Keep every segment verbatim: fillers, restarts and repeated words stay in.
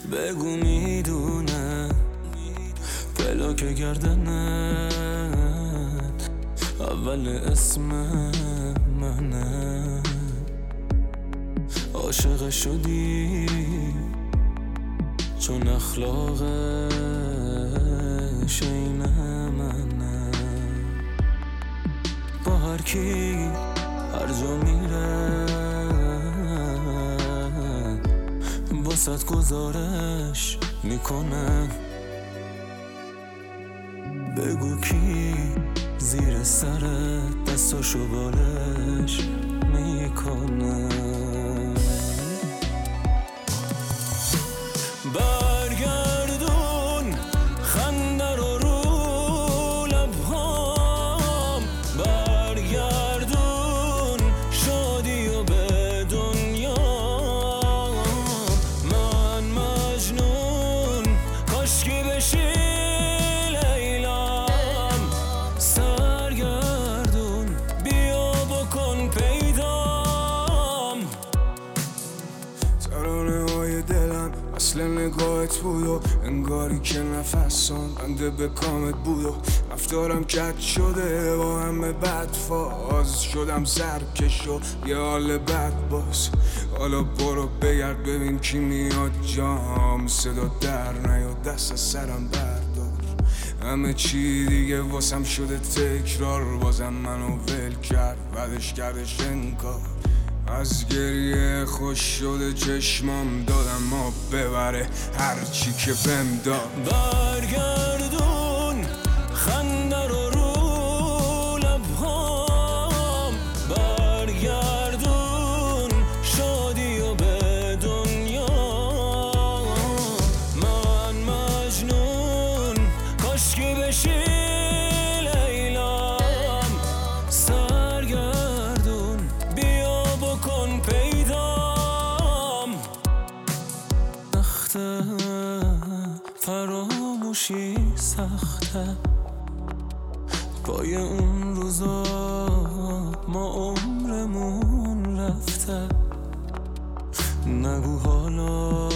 بگو میدونه پلاک گردنت اول اسم منه. عاشق شدی چون اخلاقش عین منه. با هر کی هر جا میره باست گزارش میکنه. بگو کی زیر سرت دستاشو بالش میکنه. برگردون خنده رو رو لبهام، برگردون شادی و به دنیا. من مجنون کاشکی بشی لیلام، سرگردون بیا بکن پیدام. ترانه های دلم اصل نگاهت بود و انگاری که نفسان بنده به کامت بود و رفتارم کج شده با همه بد فاز شدم سرکش و یه حال بد باز. حالا برو بگرد ببین کی میاد جام، صدا در نیا دست سرم بردار. همه چی دیگه واسم شده تکرار، بازم منو ول کرد بعدش کردش انکار. از گریه خوش شده چشمام دادم ما ببره هرچی که بهم داد. برگردون خنده رو رو لبهام، برگردون شادی و به دنیا. من مجنون کاشکی بشی لیلام، سرگردون بیا بکن پیدام. سخته فراموشی سخته، پای اون روزا ما عمرمون رفته. نگو حالا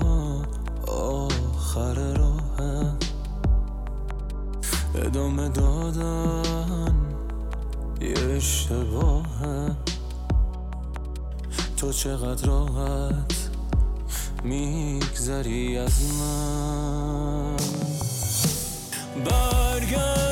آخر راهه، ادامه دادن یه اشتباهه. تو چقدر راحت میگذری از من. برگرد